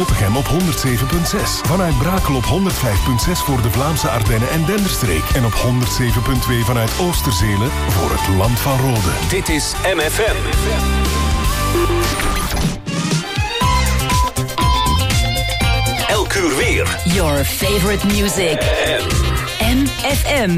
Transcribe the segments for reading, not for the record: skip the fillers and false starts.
Tottegem op 107.6. Vanuit Brakel op 105.6 voor de Vlaamse Ardennen en Denderstreek. En op 107.2 vanuit Oosterzelen voor het Land van Rode. Dit is MFM. Elk uur weer. Your favorite music. MFM.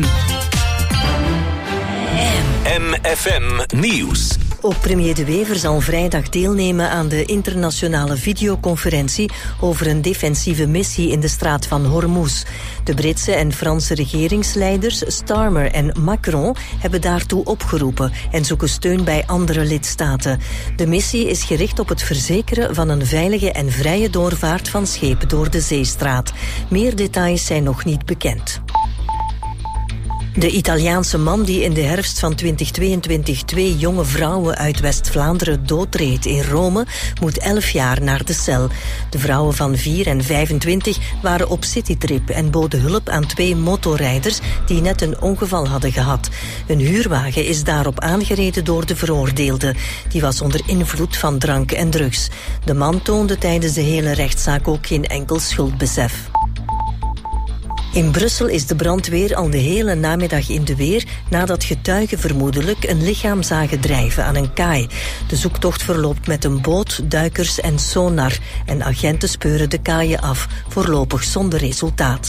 MFM Nieuws. Ook premier De Wever zal vrijdag deelnemen aan de internationale videoconferentie over een defensieve missie in de straat van Hormuz. De Britse en Franse regeringsleiders Starmer en Macron hebben daartoe opgeroepen en zoeken steun bij andere lidstaten. De missie is gericht op het verzekeren van een veilige en vrije doorvaart van schepen door de zeestraat. Meer details zijn nog niet bekend. De Italiaanse man die in de herfst van 2022 2 jonge vrouwen uit West-Vlaanderen doodreed in Rome, moet 11 jaar naar de cel. De vrouwen van 4 en 25 waren op citytrip en boden hulp aan 2 motorrijders die net een ongeval hadden gehad. Een huurwagen is daarop aangereden door de veroordeelde. Die was onder invloed van drank en drugs. De man toonde tijdens de hele rechtszaak ook geen enkel schuldbesef. In Brussel is de brandweer al de hele namiddag in de weer nadat getuigen vermoedelijk een lichaam zagen drijven aan een kaai. De zoektocht verloopt met een boot, duikers en sonar en agenten speuren de kaaien af, voorlopig zonder resultaat.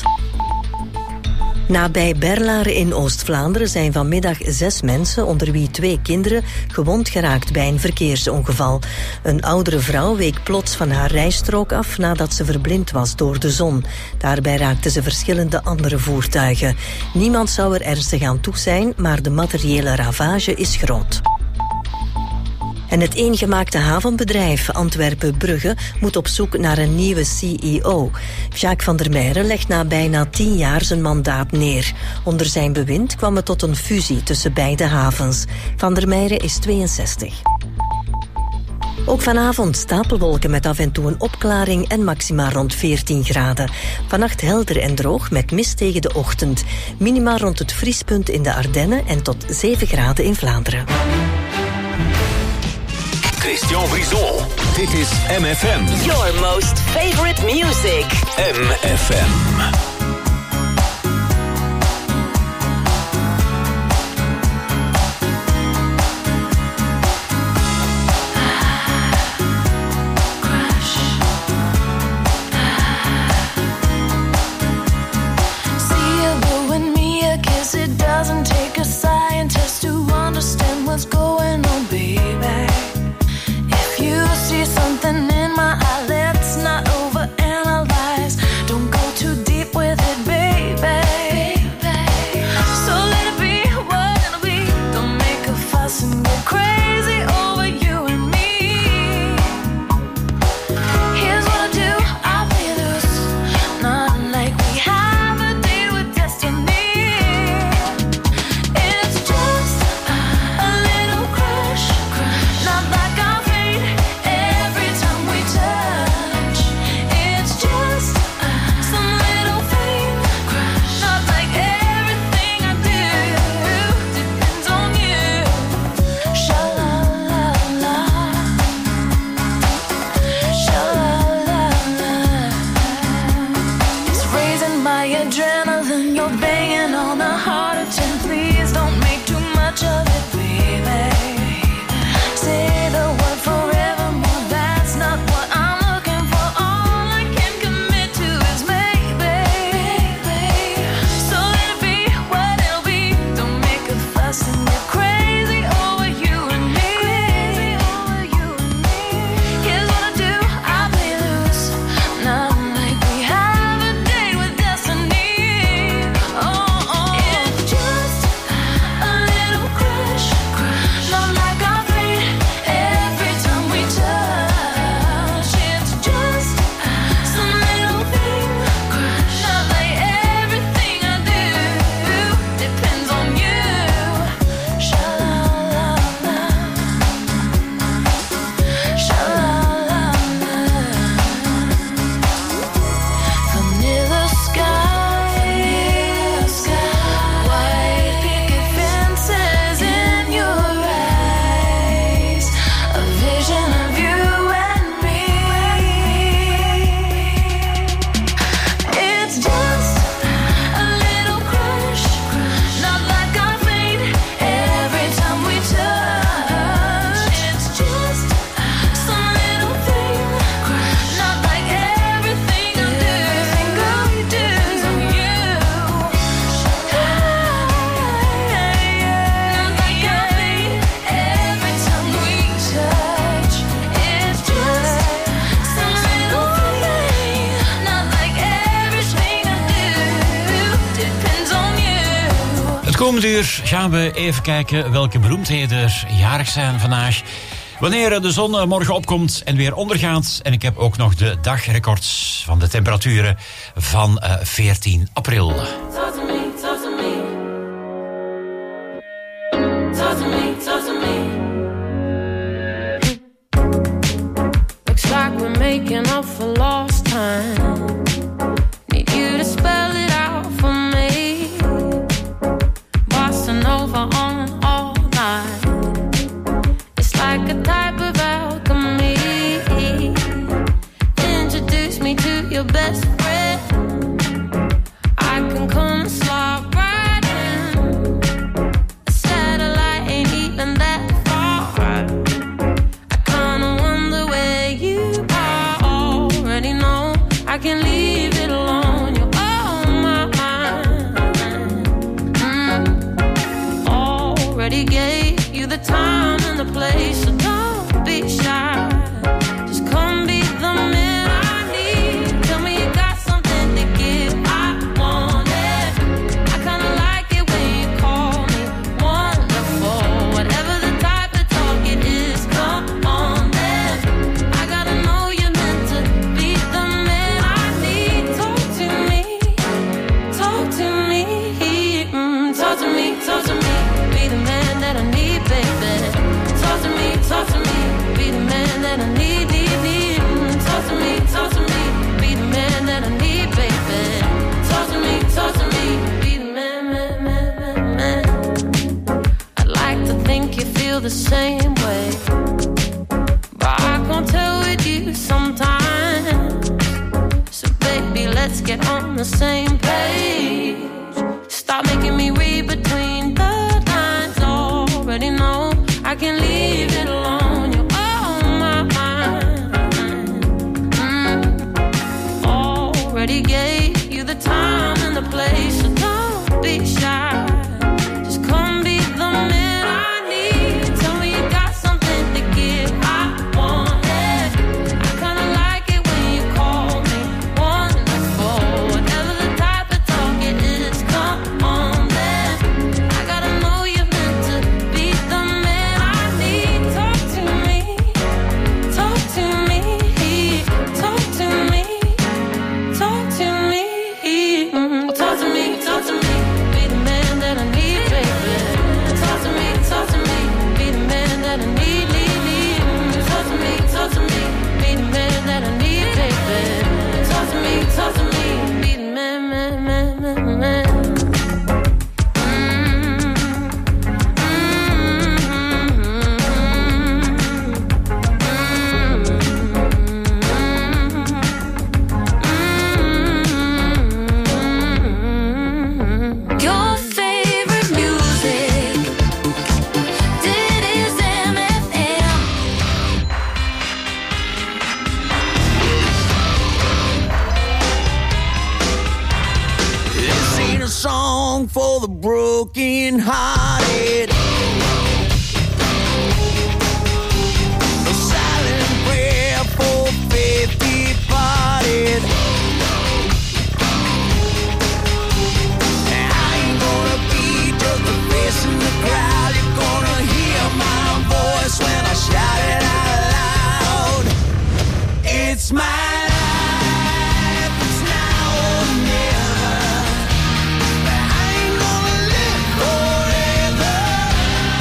Nabij Berlaren in Oost-Vlaanderen zijn vanmiddag 6 mensen, onder wie 2 kinderen, gewond geraakt bij een verkeersongeval. Een oudere vrouw week plots van haar rijstrook af nadat ze verblind was door de zon. Daarbij raakten ze verschillende andere voertuigen. Niemand zou er ernstig aan toe zijn, maar de materiële ravage is groot. En het eengemaakte havenbedrijf Antwerpen-Brugge moet op zoek naar een nieuwe CEO. Jacques van der Meijeren legt na bijna 10 jaar zijn mandaat neer. Onder zijn bewind kwam het tot een fusie tussen beide havens. Van der Meijeren is 62. Ook vanavond stapelwolken met af en toe een opklaring en maxima rond 14 graden. Vannacht helder en droog met mist tegen de ochtend. Minima rond het vriespunt in de Ardennen en tot 7 graden in Vlaanderen. Christian Brison. Dit is MFM. Your most favorite music. MFM. Doesn't take a scientist to understand what's going on, baby. If you see something in my eye, let's not overanalyze. Don't go too deep with Komend uur gaan we even kijken welke beroemdheden er jarig zijn vandaag. Wanneer de zon morgen opkomt en weer ondergaat. En ik heb ook nog de dagrecords van de temperaturen van 14 april. Looks like we're making up for lost time. Need you to spell it out for me. Bossing over on all night. It's like a type of alchemy. Introduce me to your best friend. I can come and slide right in. A satellite ain't even that far. I kinda wonder where you are. Already know I can leave it alone. You're on my mind. Already gave you the time and the place, so don't be shy. Just come be the man I need. Tell me you got something to give. I want it. I kinda like it when you call me wonderful. Whatever the type of talk it is, come on then. I gotta know you're meant to be the man I need. Talk to me, talk to me, talk to me, talk to me. Be the man that I need, baby. Talk to me, be the man that I need, need. Talk to me, be the man that I need, baby. Talk to me, be the man. I'd like to think you feel the same way, but I can't tell with you sometimes. So baby, let's get on the same page. Stop making me read between the lines. Already know I can leave it alone. You're on my mind. Already gave you the time and the place, so don't be shy. Just come be the man I need. Tell me you got something to give. I want it. I kinda like it when you call me wonderful. Whatever the type of talk it is, come on then. I gotta know you're meant to be the man I need. Talk to me, talk to me, talk to me, talk to me, talk to me, talk to me. Be the man that I need, baby. Talk to me, be the man that I need, need. Talk to me, be the man that I need, baby. Talk to me, be the man. Your favorite music. Dit is MFM. This ain't a song for the broken hearted. A silent prayer for faith departed. I ain't gonna be just a face in the crowd. You're gonna hear my voice when I shout it out loud. It's my life, it's now or never. I ain't gonna live forever.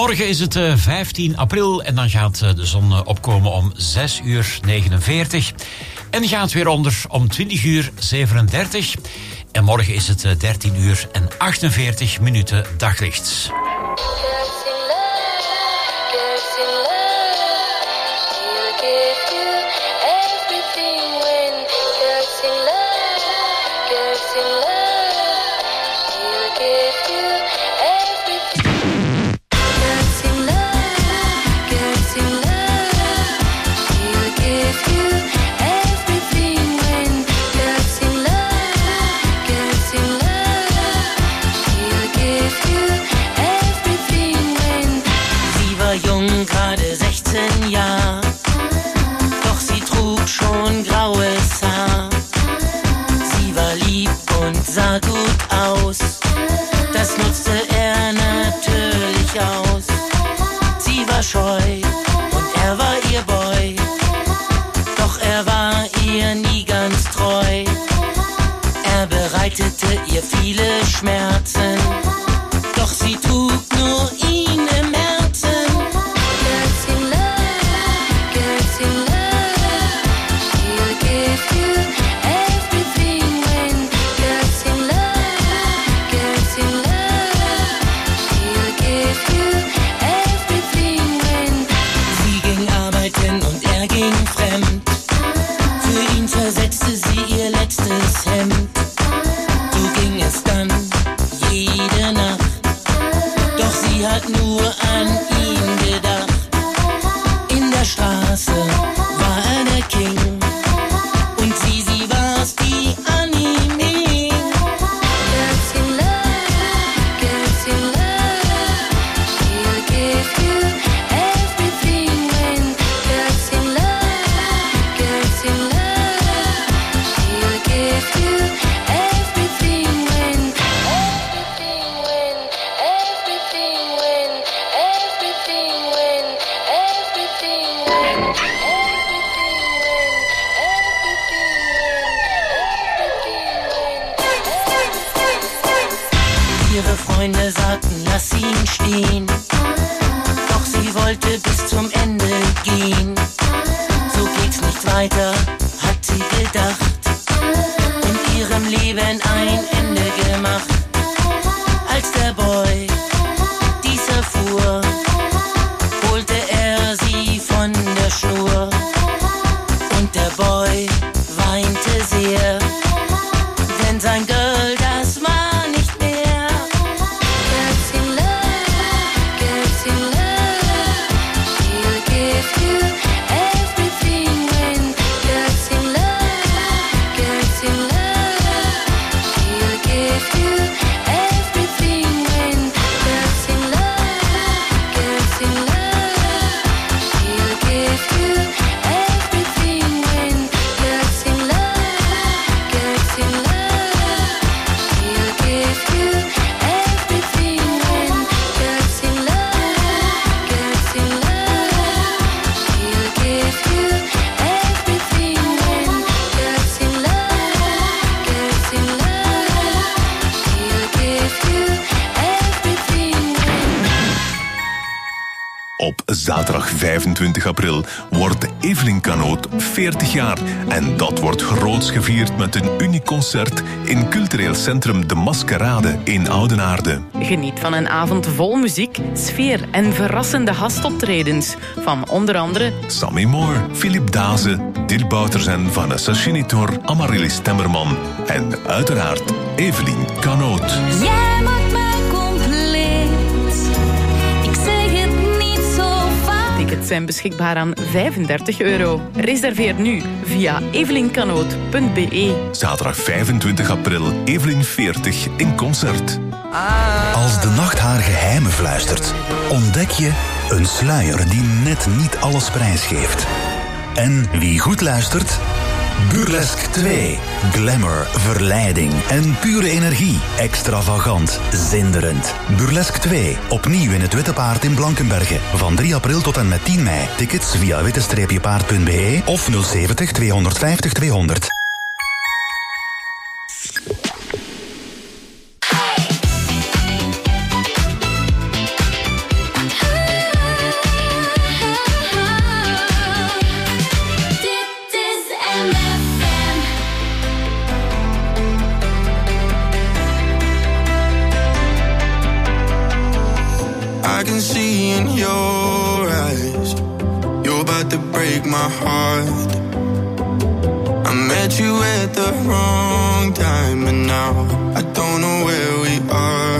Morgen is het 15 april en dan gaat de zon opkomen om 6:49. En gaat weer onder om 20:37. En morgen is het 13:48 daglicht. Gerade 16 Jahre, doch sie trug schon graues Haar. Sie war lieb und sah gut aus, das nutzte er natürlich aus. Sie war scheu und er war ihr Boy, doch er war ihr nie ganz treu. Er bereitete ihr viele Schmerzen, doch sie trug nur ihn im Herzen. Versetzte sie ihr letztes Hemd. So ging es dann jede Nacht. Doch sie hat nur an ihn gedacht. In der Straße war er der King. Und sie war's, die an ihm hing. Girls in love, girls in love. She'll give you everything when girls in love, girls in love. Ihre Freunde sagten, lass ihn stehen. Doch sie wollte bis zum Ende gehen. So geht's nicht weiter, hat sie gedacht. Und ihrem Leben ein Ende gemacht. Als der Boy dies erfuhr, holte er sie von der Schnur. Und der Boy weinte sehr, denn sein Girl, das war nicht mehr. Girls in love, girls in love. She'll give you everything when girls in love, girls in love. She'll give you everything when girls in love, girls in love. She'll give you everything when girls in love, girls in love. She'll give you everything when girls in love, girls in love. She'll give you everything when girls in love, girls in love. She'll give you everything when. Op zaterdag 25 april wordt Evelien Canoot 40 jaar. En dat wordt groots gevierd met een uniek concert in cultureel centrum De Maskerade in Oudenaarde. Geniet van een avond vol muziek, sfeer en verrassende gastoptredens. Van onder andere Sammy Moore, Philip Daze, Dirk Bouters en Vanessa Chinitor, Amaryllis Temmerman. En uiteraard Evelien Canoot. Jij maakt mij compleet. Ik zeg het niet zo vaak. tickets zijn beschikbaar aan €35. Reserveer nu via evelincanoot.be. Zaterdag 25 april, Evelien 40 in concert. Als de nacht haar geheimen fluistert, ontdek je een sluier die net niet alles prijsgeeft. En wie goed luistert? Burlesque 2. Glamour, verleiding en pure energie. Extravagant, zinderend. Burlesque 2. Opnieuw in het Witte Paard in Blankenberge. Van 3 april tot en met 10 mei. Tickets via witte-paard.be of 070 250 200. in your eyes. You're about to break my heart. I met you at the wrong time, and now I don't know where we are.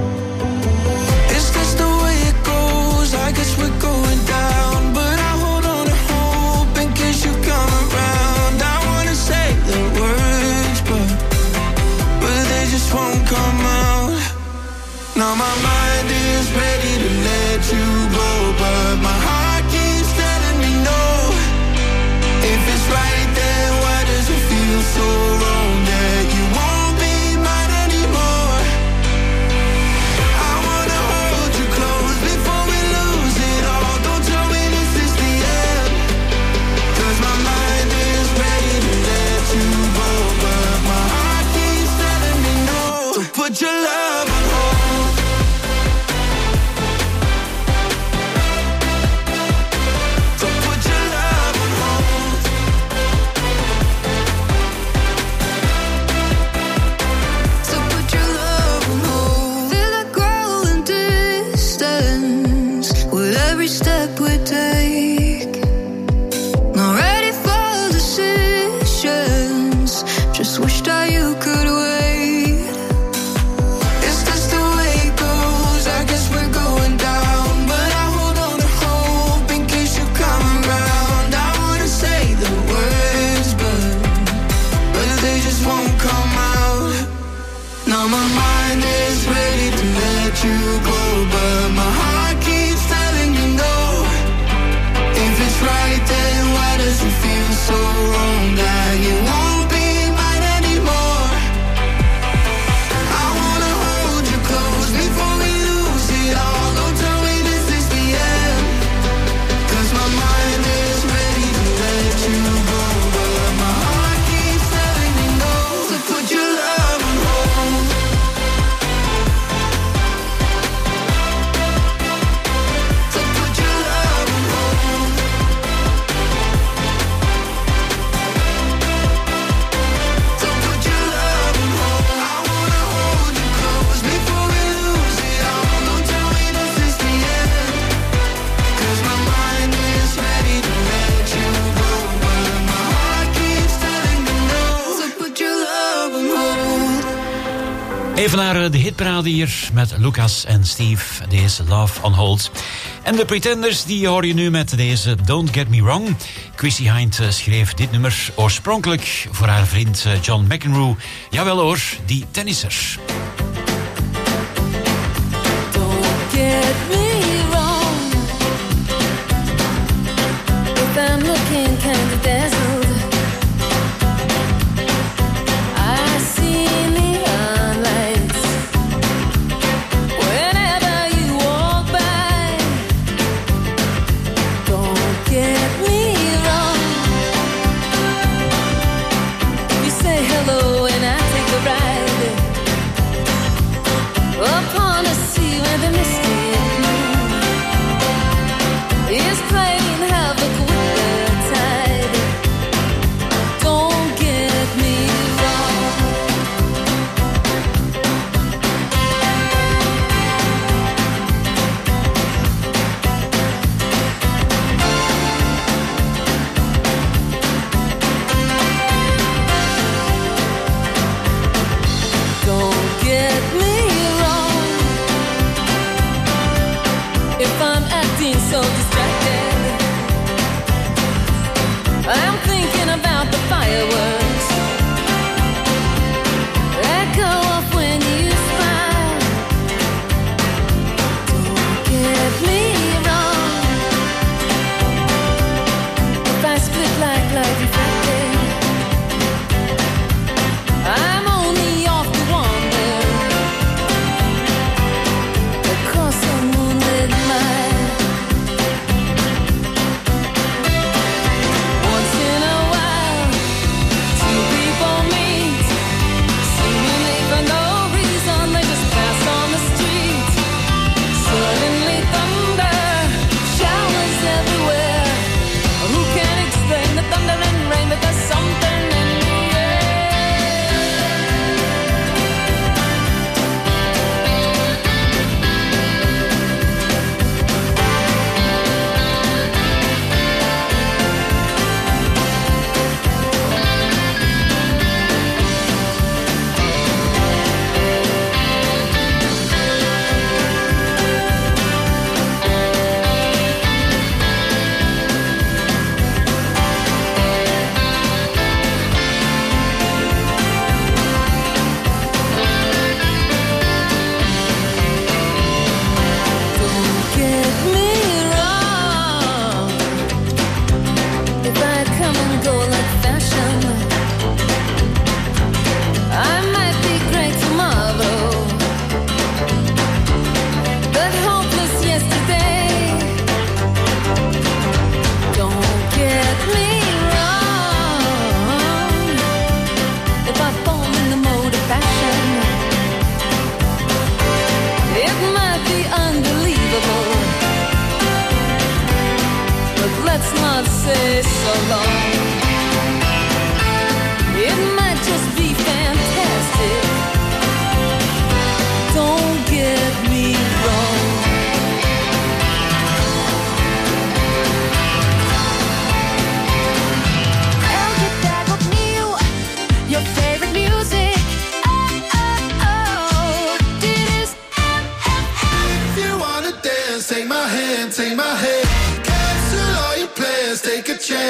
Is this the way it goes? I guess we're going down, but I hold on to hope in case you come around. I wanna say the words, but they just won't come out. Now my mind is ready to let you go, but my heart keeps telling me no. If it's right, then why does it feel so wrong that you won't be mine anymore? I wanna hold you close before we lose it all. Don't tell me this is the end, 'cause my mind is ready to let you go, but my heart keeps telling me no. So put your love on hold. So put your love on hold. So put your love on hold. Feel it growing distance with every step we take. Not ready for decisions. Just wish that you could wait. Is this the way it goes? I guess we're going down, but I hold on to hope in case you come around. I wanna say the words, but they just won't come out. Now my mind is ready to let you go, but my heart keeps telling me no. If it's right, then why does it feel so wrong that you won't be mine anymore? I wanna hold you close before we lose it all. Don't tell me this is the end, 'cause my mind is ready to let you go, but my heart keeps telling me no. So put your love on hold. So put your love on hold. So put your love on hold. I wanna hold you close before we lose it all. Don't tell me this is the end, 'cause my mind is ready to let you go, but my heart keeps telling me no. So put your love on hold. Even naar de hitparade hier met Lucas en Steve. Deze Love on Hold. En de Pretenders die hoor je nu met deze Don't Get Me Wrong. Chrissy Hind schreef dit nummer oorspronkelijk voor haar vriend John McEnroe. Jawel hoor, die tennisser. Don't get me wrong. If I'm looking kind of dazzled, I see neon lights whenever you walk by. Don't get me wrong. You say hello and I take a ride.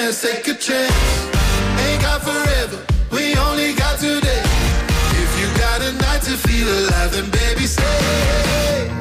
dance, take a chance. Ain't got forever, we only got today. If you got a night to feel alive, then baby stay.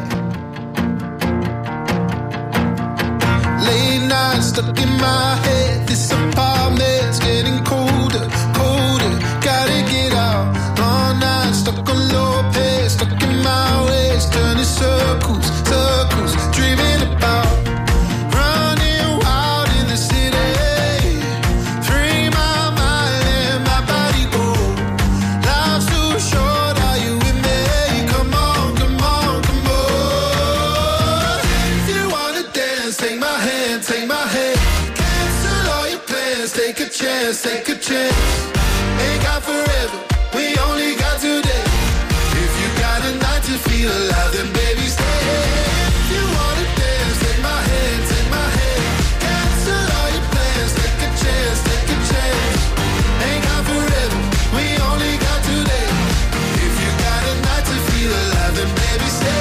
Late night stuck in my head. This apartment's getting colder, colder. Gotta get out. Long night stuck on low pace, stuck in my ways, turning circles, circles, dreaming about running wild in the city. Free my mind and my body go. Life's too short, are you with me? Come on, come on, come on. If you wanna dance, take my hand, take my hand. Cancel all your plans, take a chance, take a chance. Ain't got forever, we only got today. If you got a night to feel alive, then baby stay. If you wanna dance, take my hand, take my hand. Cancel all your plans, take a chance, take a chance. Ain't got forever, we only got today. If you got a night to feel alive, then baby stay.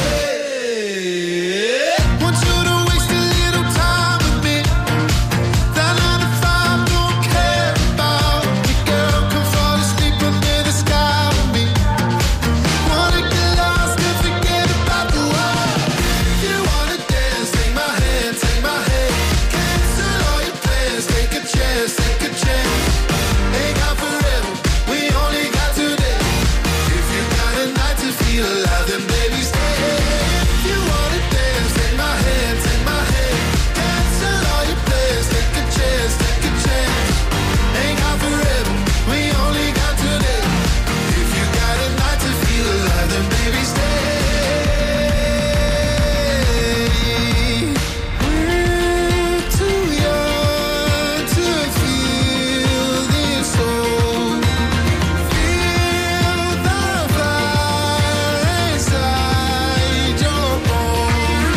Want you to waste a little time with me. That 9 to 5 don't care about me, girl. Come fall asleep under the sky with me. Wanna get lost and forget about the world. If you wanna dance, take my hand, take my hand. Cancel all your plans, take a chance, take a chance. Ain't got forever, we only got today. If you got a night to feel alive, then baby stay. If you wanna dance, take my hand, take my hand. Cancel all your plans, take a chance, take a chance. Ain't got forever, we only got today. If you got a night to feel alive, then baby stay. We're too young to feel this soul. Feel the fire inside your bones.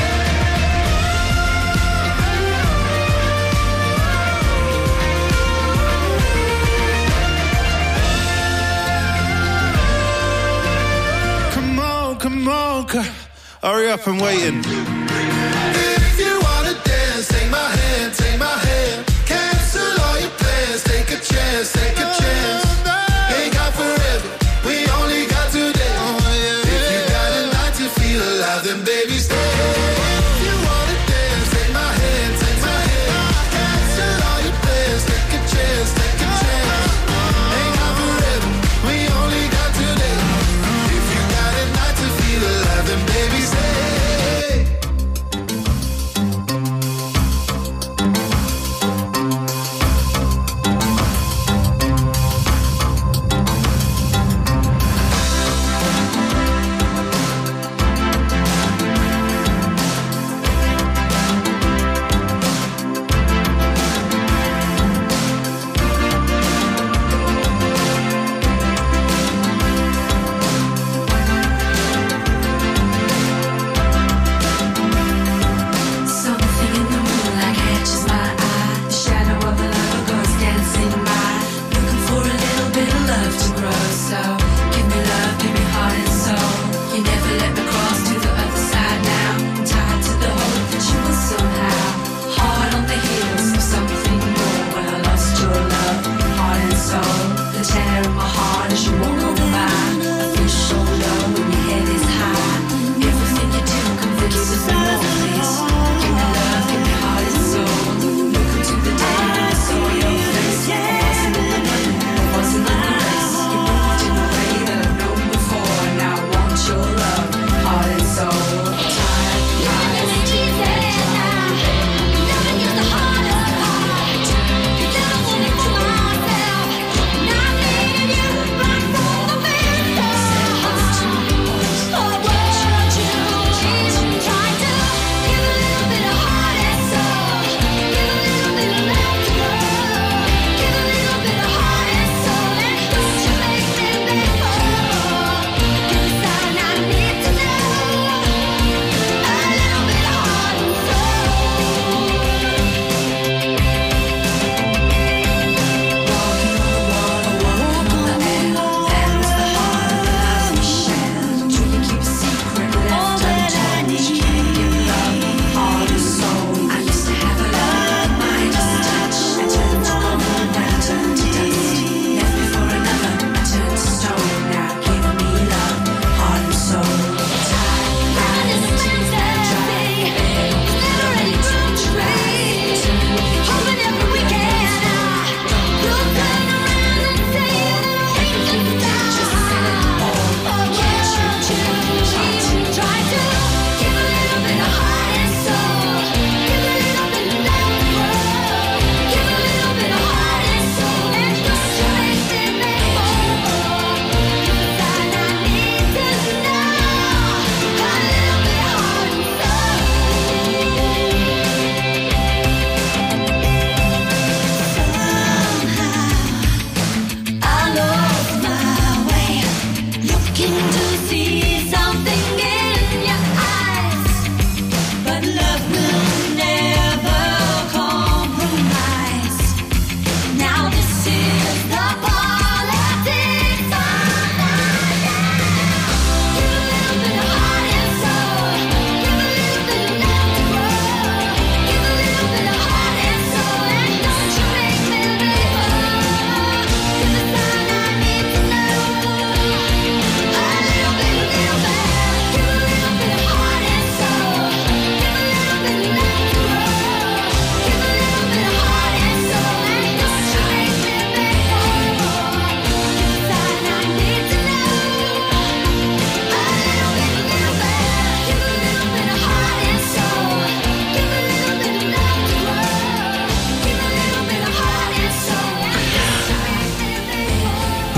Come on, hurry up and waiting. If you wanna dance, take my hand, take my hand. Cancel all your plans, take a chance, take a chance. Ain't got forever, we only got today. If you got a night to feel alive, then baby stay. If you wanna dance, take my hand, take my hand. Cancel all your plans, take a chance, take a chance. Ain't got forever, we only got today. If you got a night to feel alive, then baby stay.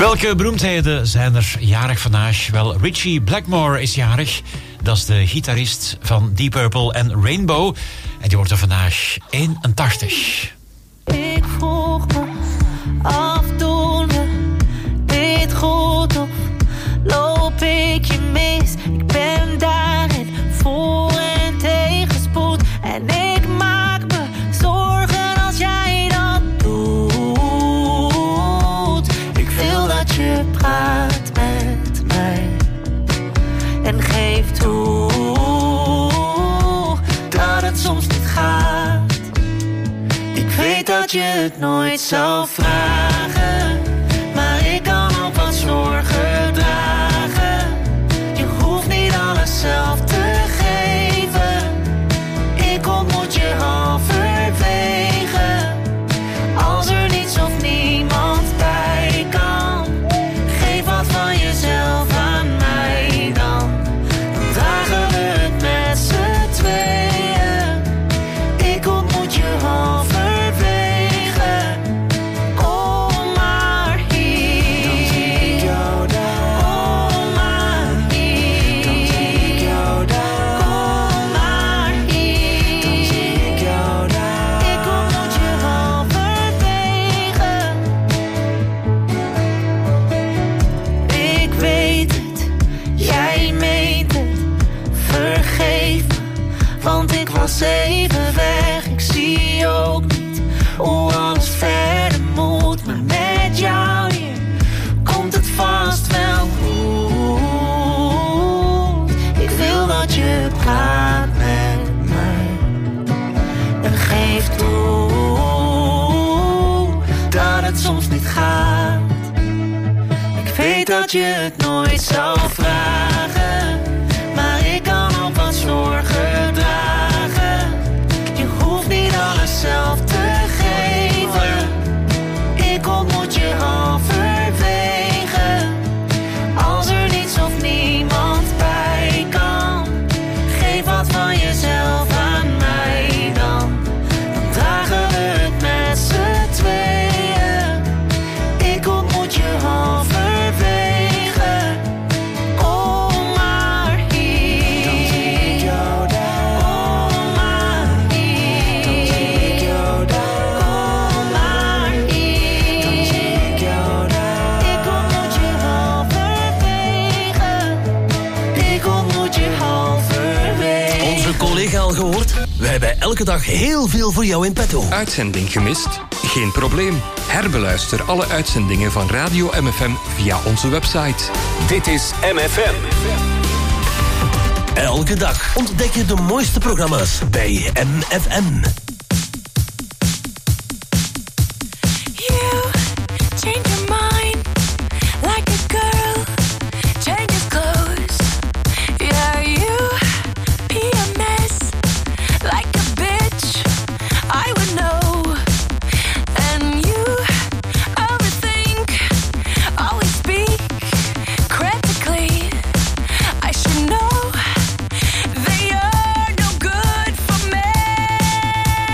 Welke beroemdheden zijn er jarig vandaag? Wel, Richie Blackmore is jarig. Dat is de gitarist van Deep Purple en Rainbow. En die wordt er vandaag 81. Ik vroeg me af, doen we dit goed of loop ik je mis? Ik ben daarin voor en tegenspoed. En ik maak me zorgen als jij dat doet. Ik wil dat je praat met mij en geef toe dat het soms niet gaat. Ik weet dat je het nooit zou vragen, maar ik kan ook wat zorgen dragen. Je hoeft niet alles zelf te geven. Ik ontmoet je halverwege. Als er niets of niemand bij kan, geef wat van jezelf aan mij dan. Dan dragen we het met z'n tweeën. Ik ontmoet je halverwege. Kom maar hier. Dan zie ik jou daar. Kom maar hier. Dan zie ik jou daar. Kom maar hier. Dan zie ik jou daar. Ik ontmoet je halverwege. Ik weet het, jij meent het. Vergeef me, want ik was even weg. Ik zie ook niet hoe alles verder moet. Maar met jou hier komt het vast wel goed. Ik wil dat je praat met mij en geef toe dat het soms niet gaat. Ik weet dat je het nooit zou vragen, maar ik kan ook wat zorgen dragen. Je hoeft niet alles zelf te geven. Ik ontmoet je halverwege. Als er niets of niemand bij kan, geef wat van jezelf aan mij dan. Dan dragen we het met z'n tweeën. Ik ontmoet je halverwege. Kom maar hier. Dan zie ik jou daar. Kom maar hier. Dan zie ik jou daar. Kom maar hier. Dan zie ik jou daar. Ik ontmoet je halverwege. Ik ontmoet je halverwege. Onze collega al gehoord? We hebben elke dag heel veel voor jou in petto. Uitzending gemist? Geen probleem. Herbeluister alle uitzendingen van Radio MFM via onze website. Dit is MFM. Elke dag ontdek je de mooiste programma's bij MFM. You change your mind like a girl changes clothes. Yeah, you PMS like a bitch. I would know. And you overthink, always speak critically. I should know that you're no good for me.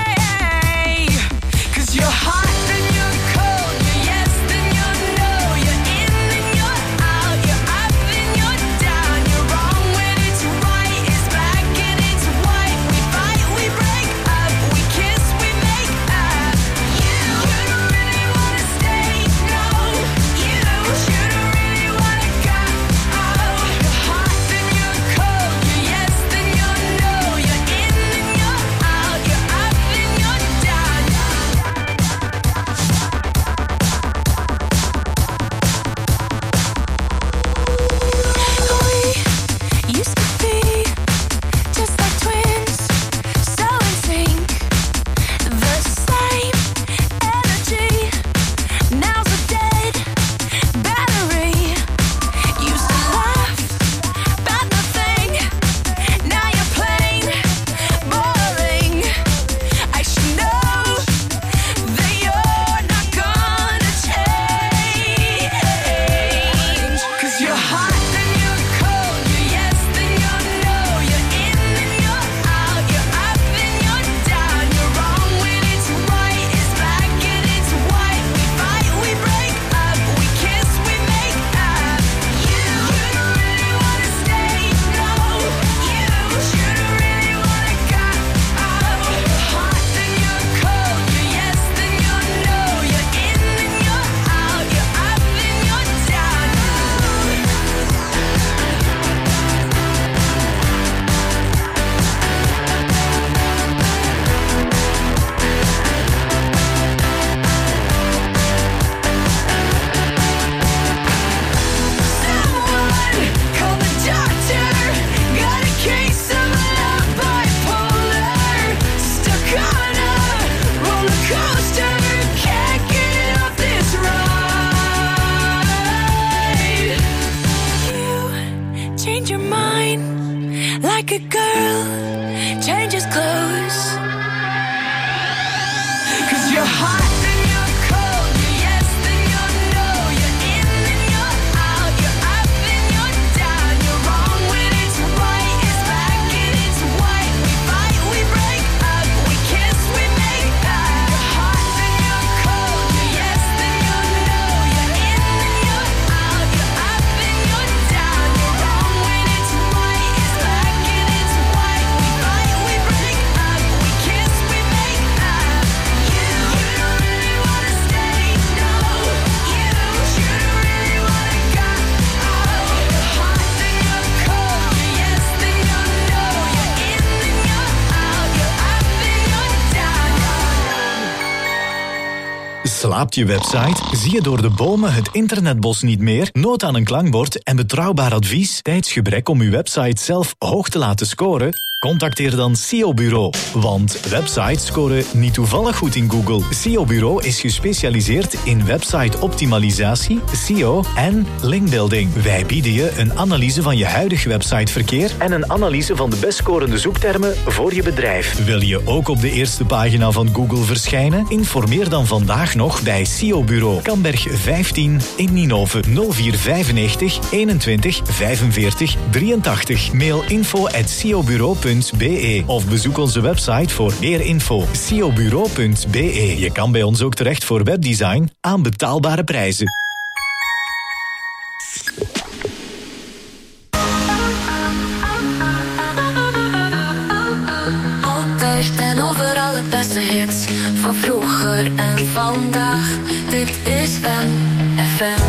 change your mind like a girl changes clothes. 'Cause you're hot and you're cold, you're yes and you're no, you're in and you're out, you're up and you're down, you're wrong when it's right, it's black and it's white. We fight, we break up, we kiss, we make up. You're hot and you're cold, you're yes and you're no, you're in and you're out, you're up and you're down, you're wrong when it's right, it's black and it's white. We fight, we break up, we kiss, we make up. You don't really wanna stay, no. You don't really wanna go. You're hot and you're cold, you're yes and you're no, you're in and you're out, you're up and you're down. Slaapt je website? Zie je door de bomen het internetbos niet meer? Nood aan een klankbord en betrouwbaar advies? Tijdsgebrek om uw website zelf hoog te laten scoren? Contacteer dan SEO Bureau. Want websites scoren niet toevallig goed in Google. SEO Bureau is gespecialiseerd in website-optimalisatie, SEO en linkbuilding. Wij bieden je een analyse van je huidig websiteverkeer en een analyse van de best scorende zoektermen voor je bedrijf. Wil je ook op de eerste pagina van Google verschijnen? Informeer dan vandaag nog bij SEO Bureau. Kamberg 15 in Ninove 0495 21 45 83. Mail info@seobureau.be of bezoek onze website voor meer info. seobureau.be. Je kan bij ons ook terecht voor webdesign aan betaalbare prijzen. Altijd en overal het beste hits van vroeger en vandaag. Dit is MFM.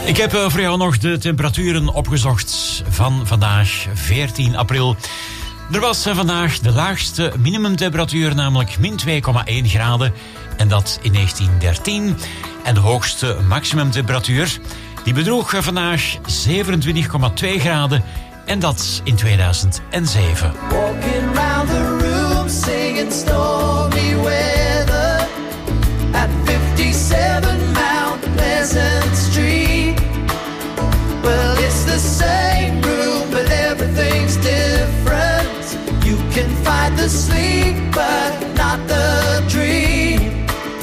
Ik heb voor jou nog de temperaturen opgezocht van vandaag, 14 april. Er was vandaag de laagste minimumtemperatuur, namelijk min 2,1 graden. En dat in 1913. En de hoogste maximumtemperatuur, die bedroeg vandaag 27,2 graden. En dat in 2007. Walking round the room singing stormy weather at 57 Mount Pleasant Street. Well, it's the same room, but everything's different. You can fight the sleep, but not the dream.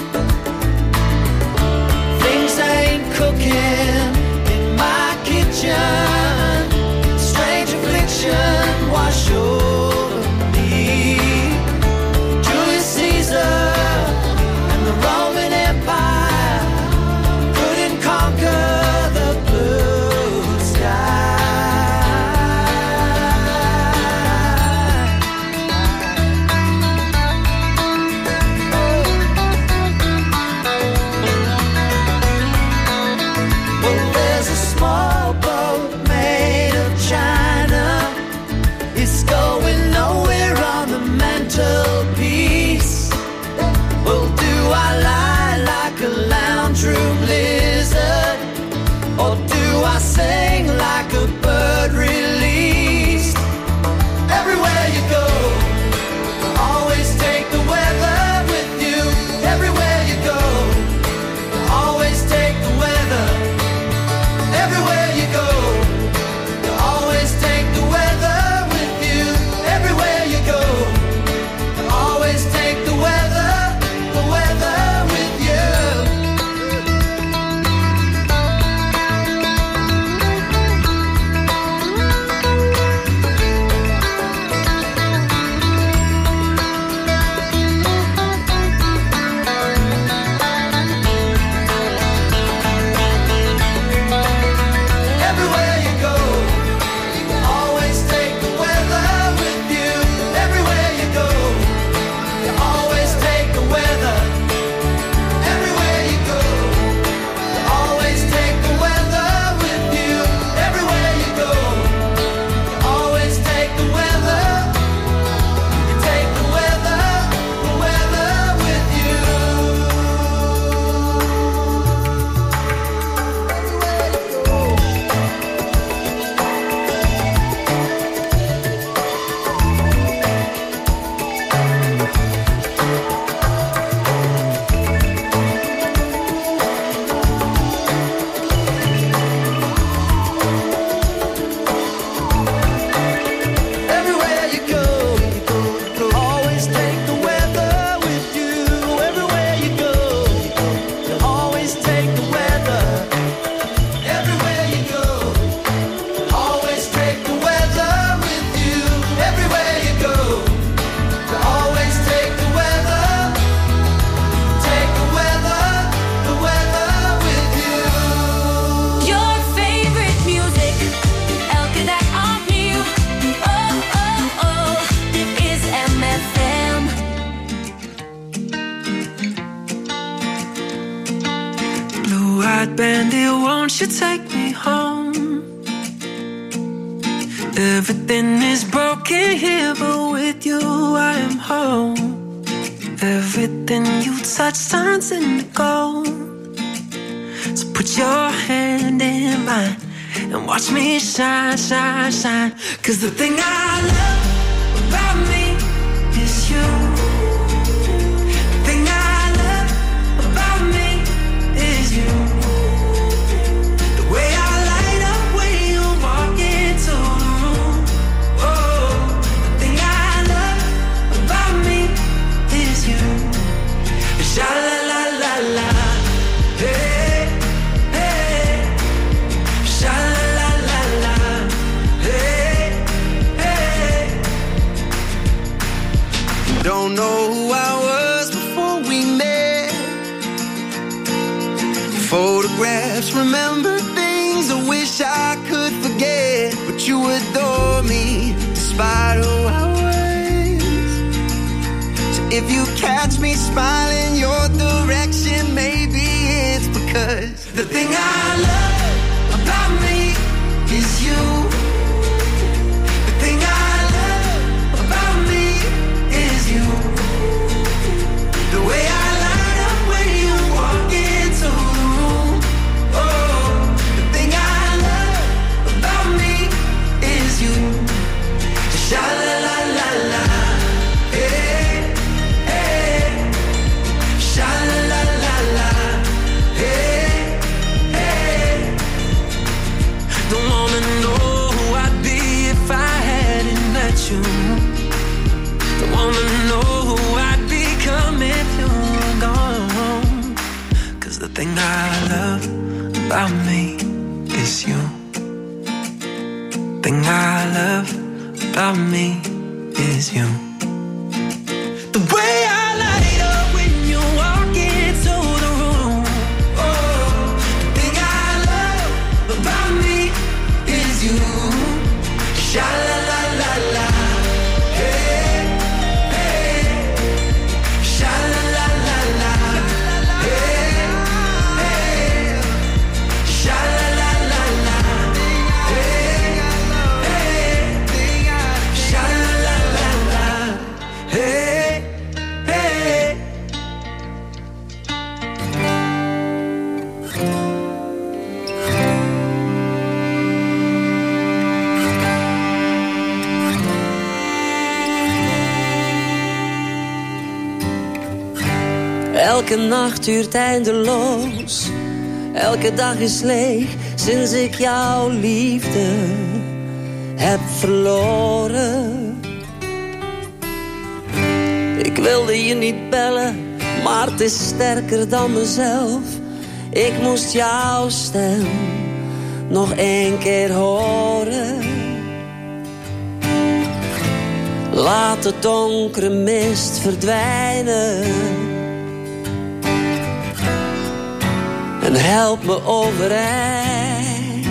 Things ain't cooking in my kitchen. Strange affliction wash over me. Julius Caesar and the Roman Empire couldn't conquer the blue sky. Well, there's a small boat made of China. It's going nowhere on the mantelpiece. Well, do I lie like a lounge room lizard, or do I sing like a bird released? Everywhere you go, always take the weather with you. Everywhere you go, always take the weather. Everywhere you go, you always take the weather with you. Everywhere you go, you always take the weather with you. Everywhere you go, you always take the weather with you. Everywhere you go, you always take the weather. Everywhere you go, you always take the weather with you. Everywhere you go, you always take the weather. You take the weather with you. Everywhere you go, you always take the weather with you. Everywhere you go, you always take the weather. Everywhere you go, you always take the weather with you. Everywhere you go, you always take the weather. Take the weather with you. Your favorite music, elke dag opnieuw. Oh, oh, oh, dit is MFM. Blue-eyed bandit, won't you take me home? Everything is broken here, but with you I am home. Everything you touch turns into gold. So put your hand in mine and watch me shine, shine, shine. 'Cause the thing I love about me is you. The thing I love about me is you. The way I light up when you walk into the room. Oh, the thing I love about me is you. Sha la la la la, hey, hey. Sha la la la la, hey, hey. Don't know who I was before we met. Photographs, remember things I wish I could forget. But you adore me despite who I was. So if you catch me smiling your direction, maybe it's because The thing I love about me is you. The thing I love about me is you. The way I light up when you walk into the room. Oh, the thing I love about me is you. Sha la la la la, hey, hey. Sha la la la la, hey, hey. Don't wanna know who I'd be if I hadn't met you. Don't wanna know who I'd become if you were gone. 'Cause the thing I love about me is you. Thing I love about me is you. The way I light up when you walk into the room. Oh, the thing I love about me is you. Sha la la la la, hey, hey. Sha la la la la, hey, hey. Sha la la la la, hey, hey. Sha la la la la, hey, hey. Elke nacht duurt eindeloos. Elke dag is leeg sinds ik jouw liefde heb verloren. Ik wilde je niet bellen, maar het is sterker dan mezelf. Ik moest jouw stem nog 1 keer horen. Laat de donkere mist verdwijnen en help me overeind.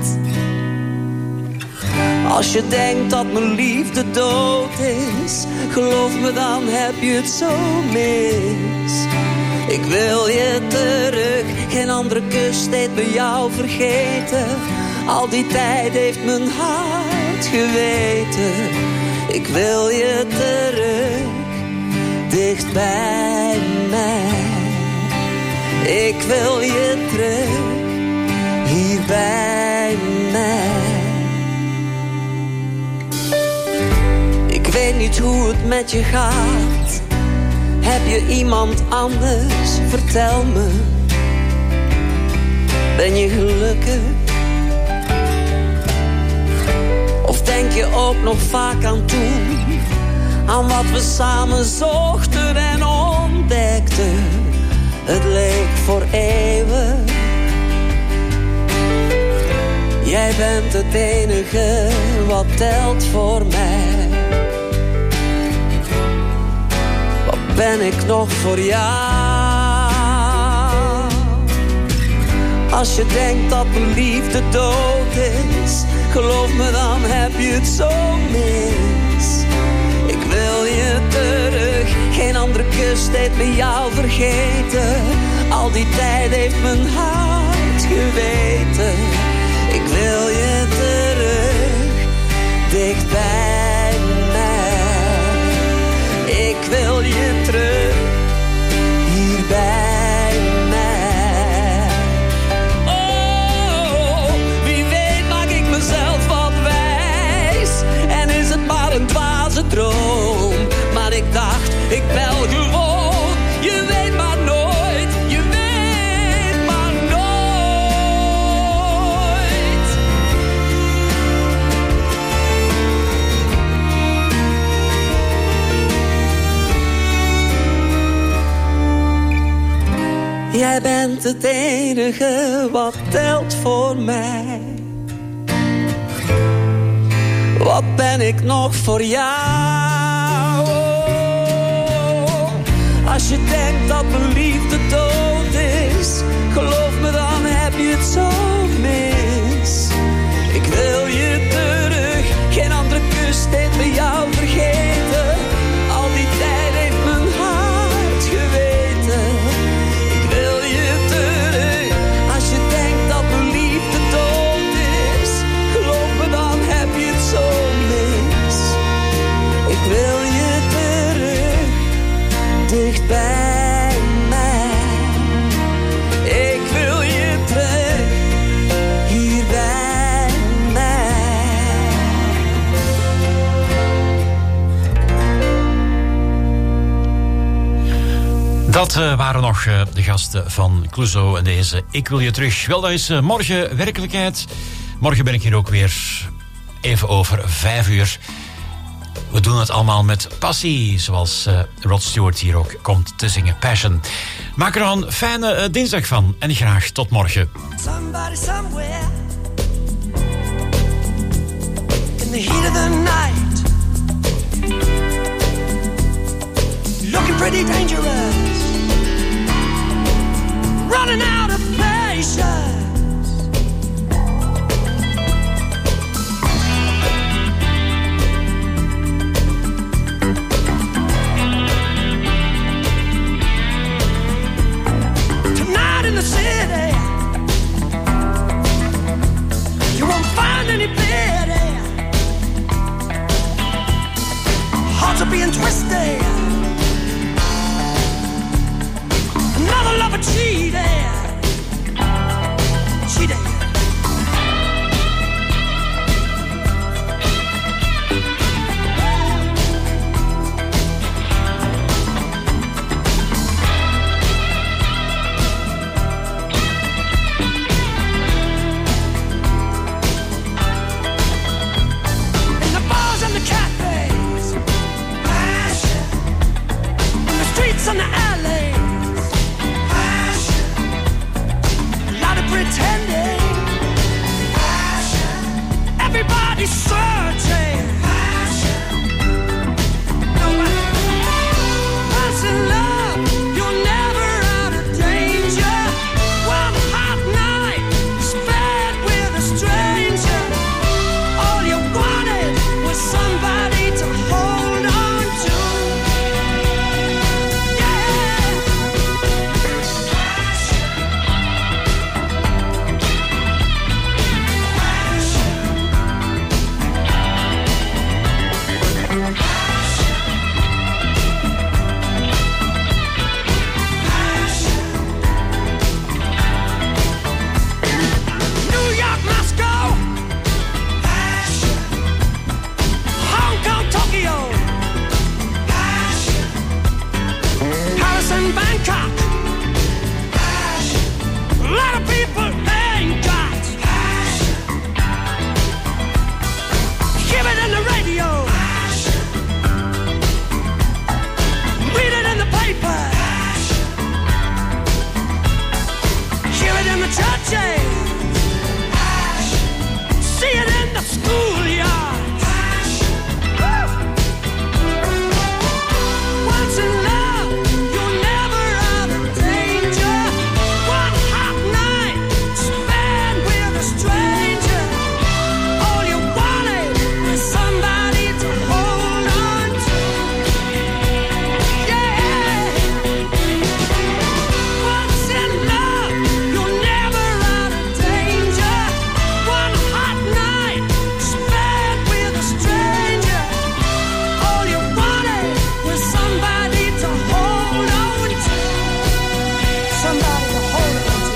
Als je denkt dat mijn liefde dood is, geloof me, dan heb je het zo mis. Ik wil je terug, geen andere kus deed me jou vergeten. Al die tijd heeft mijn hart geweten. Ik wil je terug, dicht bij mij. Ik wil je terug, hier bij mij. Ik weet niet hoe het met je gaat. Heb je iemand anders? Vertel me. Ben je gelukkig? Of denk je ook nog vaak aan toen? Aan wat we samen zochten en ontdekten. Het leek voor eeuwig. Jij bent het enige wat telt voor mij. Wat ben ik nog voor jou? Als je denkt dat mijn liefde dood is, geloof me, dan heb je het zo mis. Ik wil je terug, geen andere kus deed me jou vergeten. Al die tijd heeft mijn hart geweten. Ik wil je terug, dicht bij mij. Ik wil je terug, hier bij mij. Oh, wie weet maak ik mezelf wat wijs. En is het maar een dwaze droom. Maar ik dacht, ik bel gewoon. Je weet maar nooit, je weet maar nooit. Jij bent het enige wat telt voor mij. Wat ben ik nog voor jou? Als je denkt dat mijn liefde dood is, geloof me, dan heb je het zo mis. Ik wil je terug, geen andere kus deed me jou vergeten. Al die tijd heeft mijn hart geweten. Ik wil je terug, als je denkt dat mijn liefde dood Dat waren nog de gasten van Clouseau en deze Ik Wil Je Terug. Wel, dat is morgen werkelijkheid. Morgen ben ik hier ook weer even over 5 uur. We doen het allemaal met passie, zoals Rod Stewart hier ook komt te zingen. Passion. Maak er nog een fijne dinsdag van en graag tot morgen. Somebody somewhere in the heat of the night, looking pretty dangerous, running out of patience. Tonight in the city, you won't find any pity. Hearts are being twisted, another lover cheated. In the bars and the cafes, in the streets and the alleys, a lot of pretending, everybody's searching. Once in love, you're never out of danger. One hot night spent with a stranger. All you wanted was somebody to hold on to. New York, Moscow, Hong Kong, Tokyo, Paris and Bangkok. A lot of people ain't got. Hear it in the radio, read it in the paper, hear it in the churches, see it in the schoolyard. Once in love, you're never out of danger. One hot night spent with a stranger. All you wanted was somebody to hold on to. Yeah. Once in love, you're never out of danger. One hot night spent with a stranger. All you wanted was somebody to hold on to. Somebody to hold on to.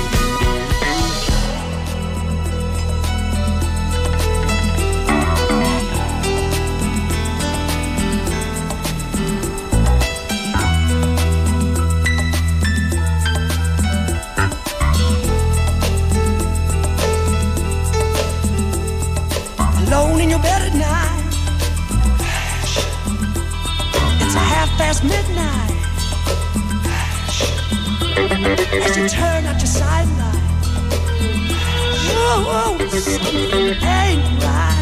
Alone in your bed at night, it's a midnight. As you turn out your sideline, oh, something ain't right.